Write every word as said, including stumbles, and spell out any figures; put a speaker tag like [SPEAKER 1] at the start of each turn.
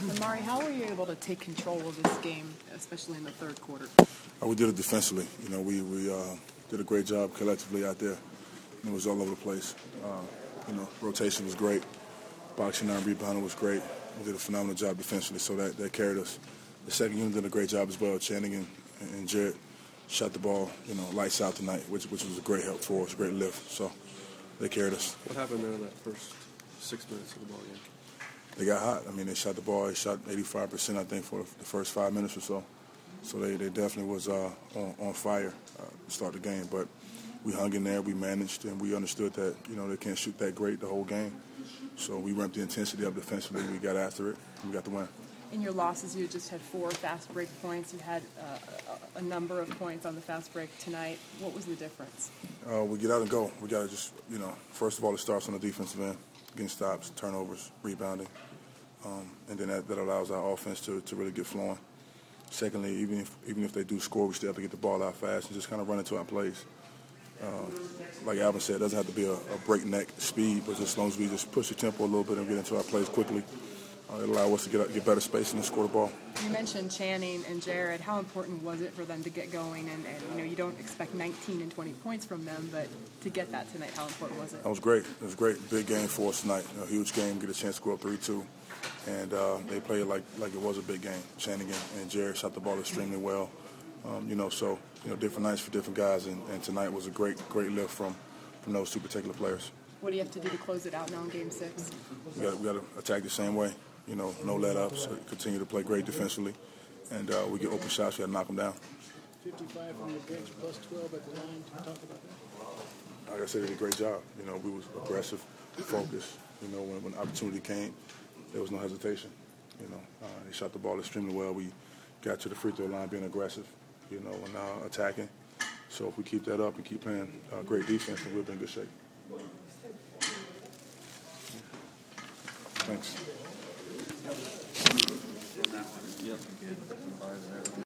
[SPEAKER 1] Amar'e, how were you able to take control of this game, especially in the third quarter?
[SPEAKER 2] Uh, we did it defensively. You know, we we uh, did a great job collectively out there. It was all over the place. Uh, you know, rotation was great. Boxing and rebounding was great. We did a phenomenal job defensively, so that, that carried us. The second unit did a great job as well. Channing and, and Jarrett shot the ball, you know, lights out tonight, which which was a great help for us, a great lift. So they carried us.
[SPEAKER 3] What happened there in that first six minutes of the ball game?
[SPEAKER 2] They got hot. I mean, they shot the ball. They shot eighty-five percent, I think, for the first five minutes or so. So they, they definitely was uh, on, on fire uh, to start the game. But we hung in there, we managed, and we understood that, you know, they can't shoot that great the whole game. So we ramped the intensity up defensively. We got after it. We got the win.
[SPEAKER 1] In your losses, you just had four fast break points. You had uh, a, a number of points on the fast break tonight. What was the difference?
[SPEAKER 2] Uh, we get out and go. We got to just, you know, first of all, it starts on the defensive end, getting stops, turnovers, rebounding. Um, and then that, that allows our offense to, to really get flowing. Secondly, even if even if they do score, we still have to get the ball out fast and just kind of run into our plays. Uh, like Alvin said, it doesn't have to be a, a breakneck speed, but just as long as we just push the tempo a little bit and get into our plays quickly, uh, it allows us to get, get better spacing and score the ball.
[SPEAKER 1] You mentioned Channing and Jarrett. How important was it for them to get going? And, and you know, you don't expect nineteen and twenty points from them, but to get that tonight, how important was it?
[SPEAKER 2] That was great. It was great. Big game for us tonight. A huge game. Get a chance to go up three two. And uh, they played like like it was a big game. Channing and Jarrett shot the ball extremely well. Um, you know, so you know, different nights for different guys, and, and tonight was a great, great lift from, from those two particular players.
[SPEAKER 1] What do you have to do to close it out now in Game Six?
[SPEAKER 2] We got we got to attack the same way. You know, no let-ups. Continue to play great defensively, and uh, we get open shots. We got to knock them down.
[SPEAKER 4] fifty-five from the bench, plus twelve at the line. Can you talk about that?
[SPEAKER 2] Like I said, they did a great job. You know, we was aggressive, focused. You know, when when opportunity came, there was no hesitation. You know, uh, they shot the ball extremely well. We got to the free throw line being aggressive, you know, and uh, attacking. So if we keep that up and keep playing uh, great defense, then we'll be in good shape. Thanks.
[SPEAKER 3] Yep.